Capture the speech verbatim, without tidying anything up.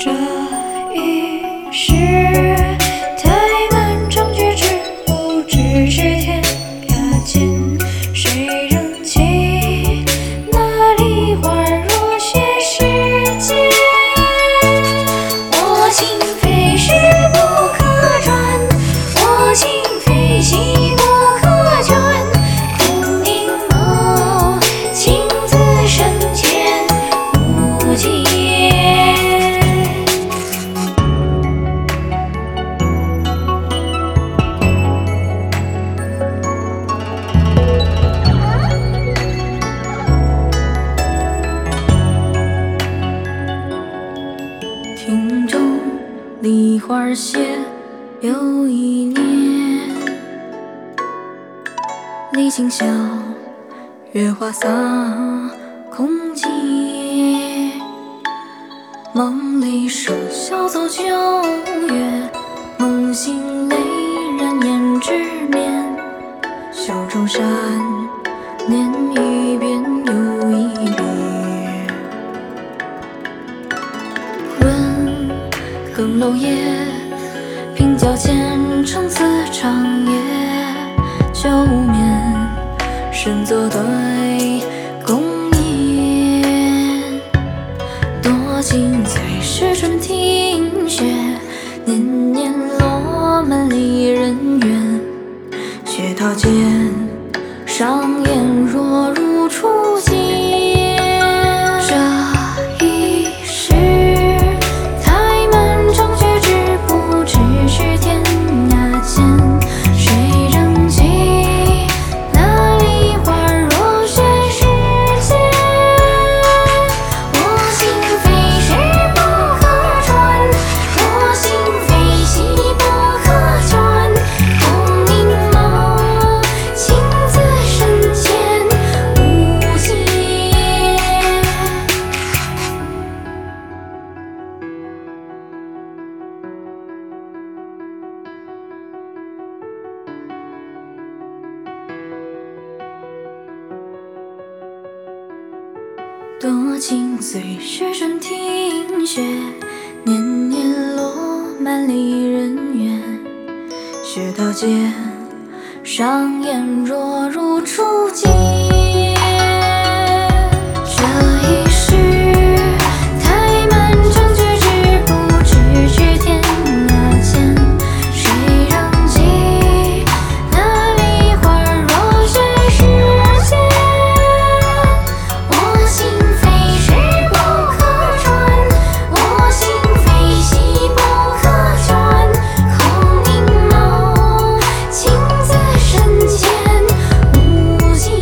这一世太漫长，却知不知是天涯间，谁人记那梨花若雪时节？我心非石不可转，我心非兮不可卷，空凝眸，情自深浅无际。庭中梨花谢又一年，离情晓，月华洒空阶。梦里说笑走九月，梦醒泪染胭脂面。袖中扇，念一遍又一遍。问更楼夜，平脚前成此长夜。旧眠，身作对共眠。多情最是春庭雪，年年落满离人怨。雪涛间，上演若如初见。这一世太漫长，却知不知是天涯间，谁人记那梨花若雪时节？我心非石不可转，我心非兮不可卷，空凝眸，情自深浅无际。多情最是春庭雪，年年落满离人怨。雪涛间，上演若如初见。这一世太漫长，却知不知是天涯间，谁人记那梨花若雪时节？我心非石不可转，我心非兮不可卷，空凝眸，情自深浅无际。